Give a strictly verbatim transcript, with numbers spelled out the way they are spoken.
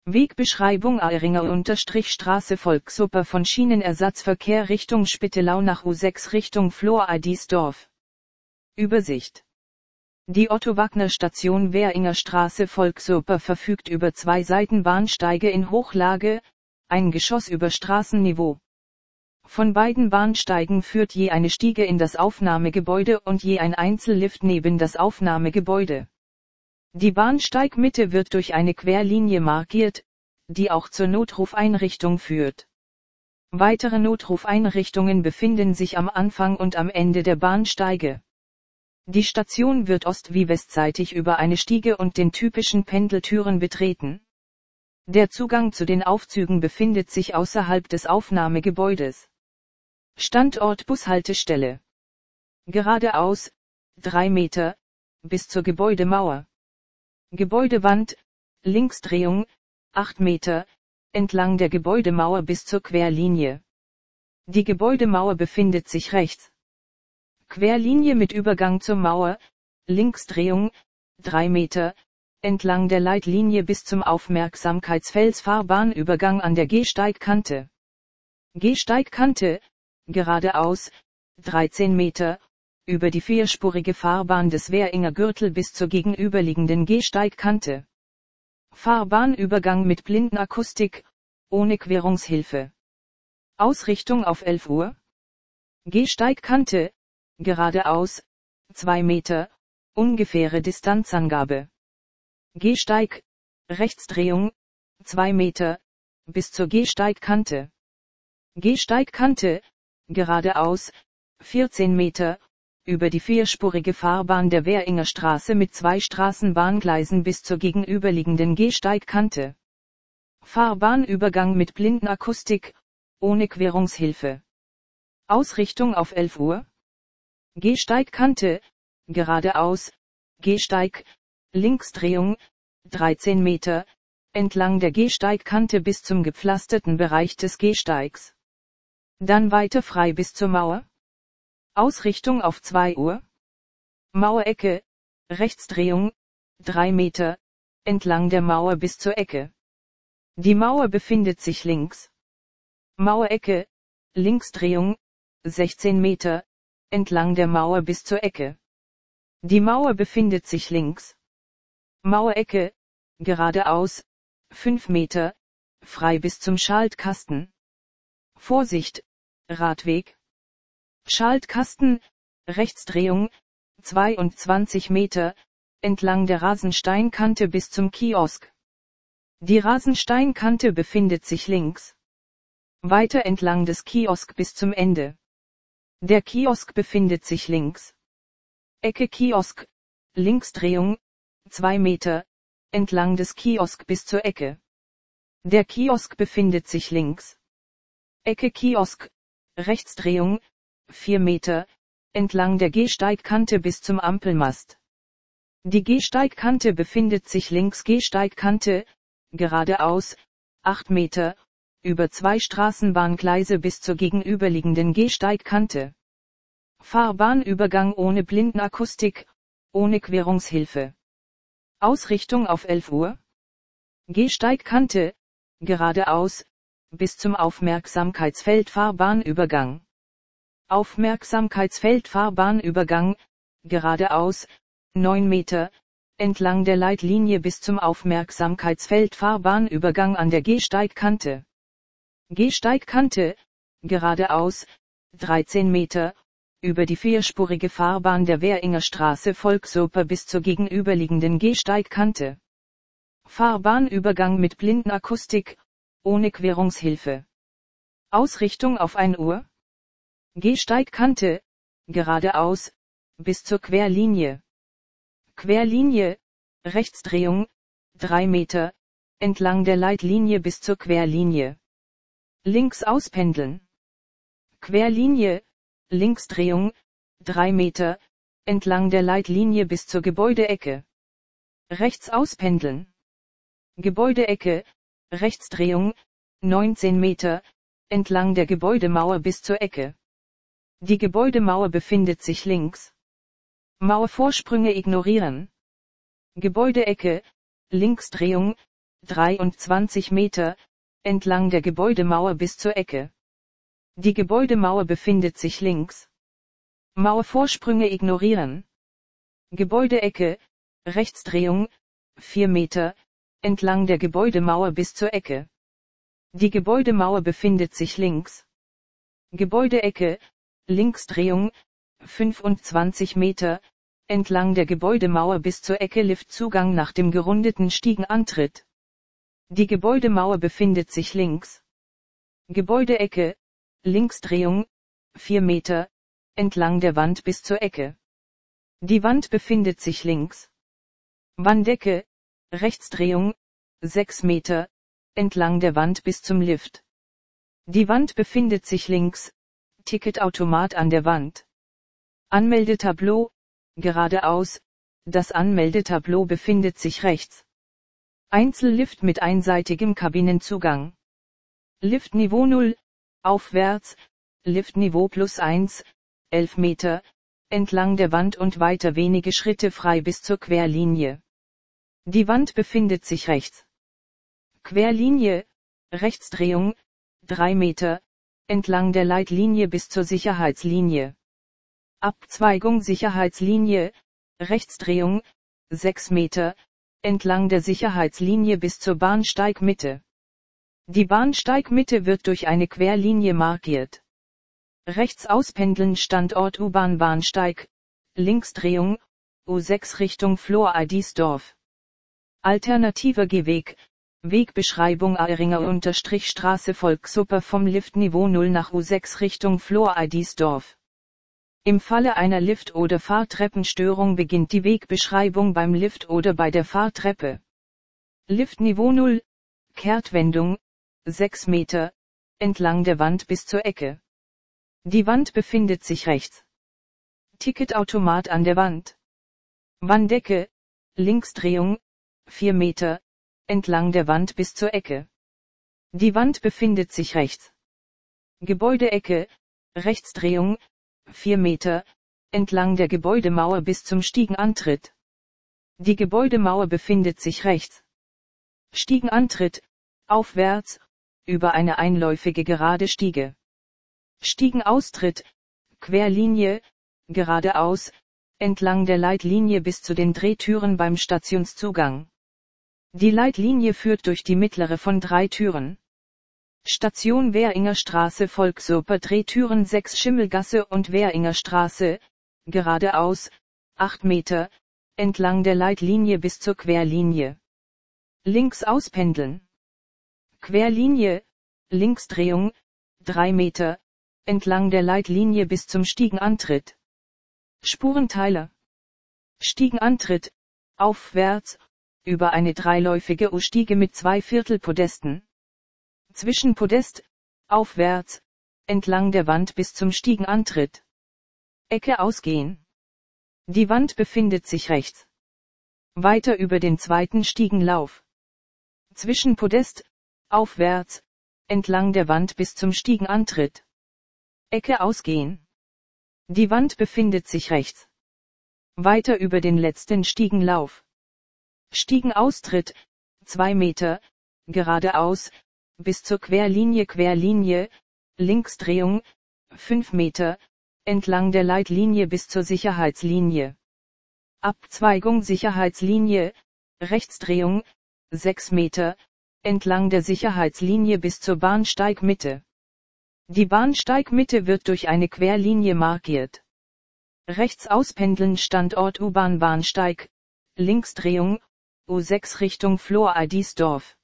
Wegbeschreibung: Aeringer-Straße Volksoper von Schienenersatzverkehr Richtung Spittelau nach U sechs Richtung Flor-Adisdorf. Übersicht: Die Otto-Wagner-Station Währinger Straße Volksoper verfügt über zwei Seitenbahnsteige in Hochlage, ein Geschoss über Straßenniveau. Von beiden Bahnsteigen führt je eine Stiege in das Aufnahmegebäude und je ein Einzellift neben das Aufnahmegebäude. Die Bahnsteigmitte wird durch eine Querlinie markiert, die auch zur Notrufeinrichtung führt. Weitere Notrufeinrichtungen befinden sich am Anfang und am Ende der Bahnsteige. Die Station wird ost- wie westseitig über eine Stiege und den typischen Pendeltüren betreten. Der Zugang zu den Aufzügen befindet sich außerhalb des Aufnahmegebäudes. Standort Bushaltestelle: Geradeaus, drei Meter, bis zur Gebäudemauer. Gebäudewand, Linksdrehung, acht Meter, entlang der Gebäudemauer bis zur Querlinie. Die Gebäudemauer befindet sich rechts. Querlinie mit Übergang zur Mauer, Linksdrehung, drei Meter, entlang der Leitlinie bis zum Aufmerksamkeitsfels Fahrbahnübergang an der Gehsteigkante. Gehsteigkante, geradeaus, dreizehn Meter, über die vierspurige Fahrbahn des Währinger Gürtel bis zur gegenüberliegenden Gehsteigkante. Fahrbahnübergang mit Blindenakustik, ohne Querungshilfe. Ausrichtung auf elf Uhr. Gehsteigkante, geradeaus, zwei Meter, ungefähre Distanzangabe. Gehsteig, Rechtsdrehung, zwei Meter, bis zur Gehsteigkante. Gehsteigkante, geradeaus, vierzehn Meter, über die vierspurige Fahrbahn der Währinger Straße mit zwei Straßenbahngleisen bis zur gegenüberliegenden Gehsteigkante. Fahrbahnübergang mit Blindenakustik, ohne Querungshilfe. Ausrichtung auf elf Uhr. Gehsteigkante, geradeaus, Gehsteig, Linksdrehung, dreizehn Meter, entlang der Gehsteigkante bis zum gepflasterten Bereich des Gehsteigs. Dann weiter frei bis zur Mauer. Ausrichtung auf zwei Uhr. Mauerecke, Rechtsdrehung, drei Meter, entlang der Mauer bis zur Ecke. Die Mauer befindet sich links. Mauerecke, Linksdrehung, sechzehn Meter, entlang der Mauer bis zur Ecke. Die Mauer befindet sich links. Mauerecke, geradeaus, fünf Meter, frei bis zum Schaltkasten. Vorsicht, Radweg. Schaltkasten, Rechtsdrehung, zweiundzwanzig Meter, entlang der Rasensteinkante bis zum Kiosk. Die Rasensteinkante befindet sich links. Weiter entlang des Kiosk bis zum Ende. Der Kiosk befindet sich links. Ecke Kiosk, Linksdrehung, zwei Meter, entlang des Kiosk bis zur Ecke. Der Kiosk befindet sich links. Ecke Kiosk, Rechtsdrehung, vier Meter, entlang der Gehsteigkante bis zum Ampelmast. Die Gehsteigkante befindet sich links. Gehsteigkante, geradeaus, acht Meter, über zwei Straßenbahngleise bis zur gegenüberliegenden Gehsteigkante. Fahrbahnübergang ohne Blindenakustik, ohne Querungshilfe. Ausrichtung auf elf Uhr. Gehsteigkante, geradeaus, bis zum Aufmerksamkeitsfeld Fahrbahnübergang. Aufmerksamkeitsfeld Fahrbahnübergang, geradeaus, neun Meter, entlang der Leitlinie bis zum Aufmerksamkeitsfeld Fahrbahnübergang an der Gehsteigkante. Gehsteigkante, geradeaus, dreizehn Meter, über die vierspurige Fahrbahn der Währinger Straße Volksoper bis zur gegenüberliegenden Gehsteigkante. Fahrbahnübergang mit Blindenakustik, ohne Querungshilfe. Ausrichtung auf ein Uhr. Gehsteigkante, geradeaus, bis zur Querlinie. Querlinie, Rechtsdrehung, drei Meter, entlang der Leitlinie bis zur Querlinie. Links auspendeln. Querlinie, Linksdrehung, drei Meter, entlang der Leitlinie bis zur Gebäudeecke. Rechts auspendeln. Gebäudeecke, Rechtsdrehung, neunzehn Meter, entlang der Gebäudemauer bis zur Ecke. Die Gebäudemauer befindet sich links. Mauervorsprünge ignorieren. Gebäudeecke, Linksdrehung, dreiundzwanzig Meter, entlang der Gebäudemauer bis zur Ecke. Die Gebäudemauer befindet sich links. Mauervorsprünge ignorieren. Gebäudeecke, Rechtsdrehung, vier Meter, entlang der Gebäudemauer bis zur Ecke. Die Gebäudemauer befindet sich links. Gebäudeecke, Linksdrehung, fünfundzwanzig Meter, entlang der Gebäudemauer bis zur Ecke Liftzugang nach dem gerundeten Stiegenantritt. Die Gebäudemauer befindet sich links. Gebäudeecke, Linksdrehung, vier Meter, entlang der Wand bis zur Ecke. Die Wand befindet sich links. Wandecke, Rechtsdrehung, sechs Meter, entlang der Wand bis zum Lift. Die Wand befindet sich links, Ticketautomat an der Wand. Anmeldetableau, geradeaus, das Anmeldetableau befindet sich rechts. Einzellift mit einseitigem Kabinenzugang. Liftniveau null, aufwärts, Liftniveau plus eins, elf Meter, entlang der Wand und weiter wenige Schritte frei bis zur Querlinie. Die Wand befindet sich rechts. Querlinie, Rechtsdrehung, drei Meter, entlang der Leitlinie bis zur Sicherheitslinie. Abzweigung Sicherheitslinie, Rechtsdrehung, sechs Meter, entlang der Sicherheitslinie bis zur Bahnsteigmitte. Die Bahnsteigmitte wird durch eine Querlinie markiert. Rechts auspendeln Standort U-Bahn Bahnsteig, Linksdrehung, U sechs Richtung Flor-Eidisdorf. Alternativer Gehweg, Wegbeschreibung Aeringer-Straße Volksoper vom Liftniveau null nach U sechs Richtung Flor-Eidisdorf. Im Falle einer Lift- oder Fahrtreppenstörung beginnt die Wegbeschreibung beim Lift oder bei der Fahrtreppe. Liftniveau null, Kehrtwendung, sechs Meter, entlang der Wand bis zur Ecke. Die Wand befindet sich rechts. Ticketautomat an der Wand. Wandecke, Linksdrehung, vier Meter, entlang der Wand bis zur Ecke. Die Wand befindet sich rechts. Gebäudeecke, Rechtsdrehung, vier Meter, entlang der Gebäudemauer bis zum Stiegenantritt. Die Gebäudemauer befindet sich rechts. Stiegenantritt, aufwärts, über eine einläufige gerade Stiege. Stiegenaustritt, Querlinie, geradeaus, entlang der Leitlinie bis zu den Drehtüren beim Stationszugang. Die Leitlinie führt durch die mittlere von drei Türen. Station Währinger Straße Volksoper Drehtüren sechs Schimmelgasse und Währinger Straße, geradeaus, acht Meter, entlang der Leitlinie bis zur Querlinie. Links auspendeln. Querlinie, Linksdrehung, drei Meter, entlang der Leitlinie bis zum Stiegenantritt. Spurenteiler. Stiegenantritt, aufwärts, über eine dreiläufige U-Stiege mit zwei Viertelpodesten. Zwischenpodest, aufwärts, entlang der Wand bis zum Stiegenantritt. Ecke ausgehen. Die Wand befindet sich rechts. Weiter über den zweiten Stiegenlauf. Zwischenpodest, aufwärts, entlang der Wand bis zum Stiegenantritt. Ecke ausgehen. Die Wand befindet sich rechts. Weiter über den letzten Stiegenlauf. Stiegenaustritt, zwei Meter, geradeaus, bis zur Querlinie Querlinie, Linksdrehung, fünf Meter, entlang der Leitlinie bis zur Sicherheitslinie. Abzweigung Sicherheitslinie, Rechtsdrehung, sechs Meter, entlang der Sicherheitslinie bis zur Bahnsteigmitte. Die Bahnsteigmitte wird durch eine Querlinie markiert. Rechts auspendeln Standort U-Bahn Bahnsteig, Linksdrehung, U sechs Richtung Flor-Eidisdorf.